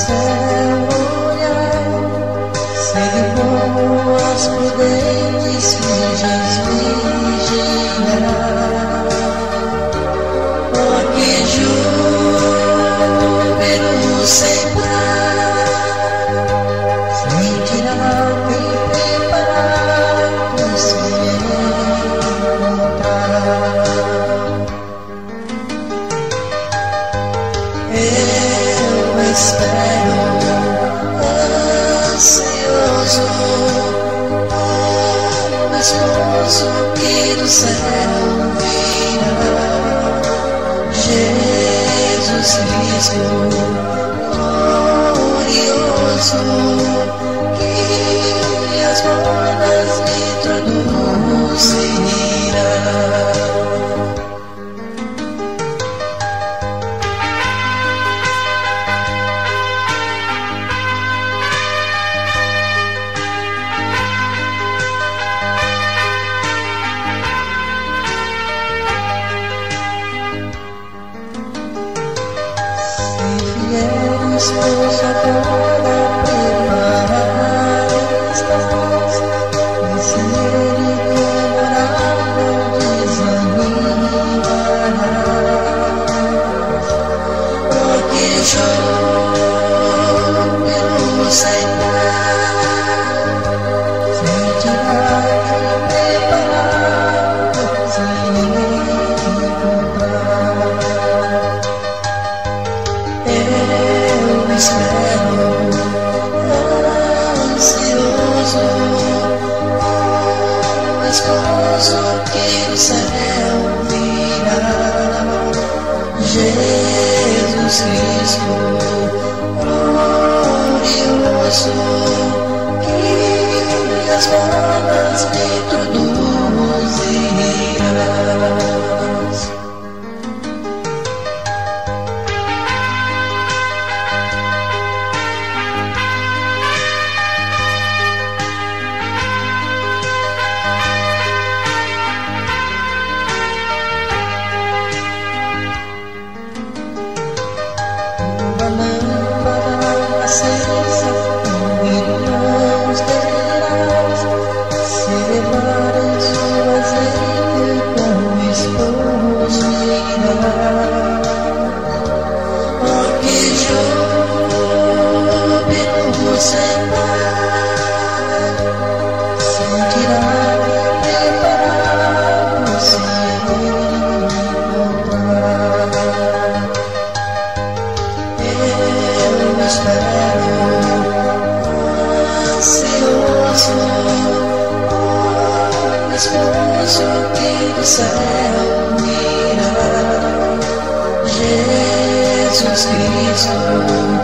céu olhar, segue boas prudentes virgens vigiar, porque júbilo sem par sentirá quem preparado se encontrar. Eu espero ansioso o esposo que do céu virá, Jesus Cristo glorioso, que as bodas me introduzirá. Esposo agora preparado estás, nesse ele memorável desanimarás, porque júbilo sem par sentirá quem preparado se encontrar. Eu espero ansioso o esposo que do céu virá, Jesus Cristo glorioso, que as bodas me introduzirás. Lâmpada acesa, irmãos terás, celebrarem sua azeite com o esposo irá, porque júbilo sem par sentirá preparado se encontrar. Eu espero ansioso o esposo que do céu virá, Jesus Cristo